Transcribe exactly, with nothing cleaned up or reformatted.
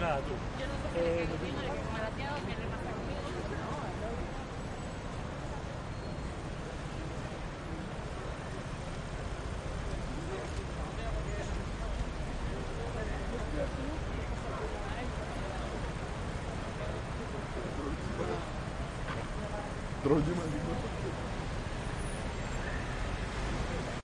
nada, tú. Yo no sé qué le caigo bien, que malateado, que le pasa conmigo. Трудно,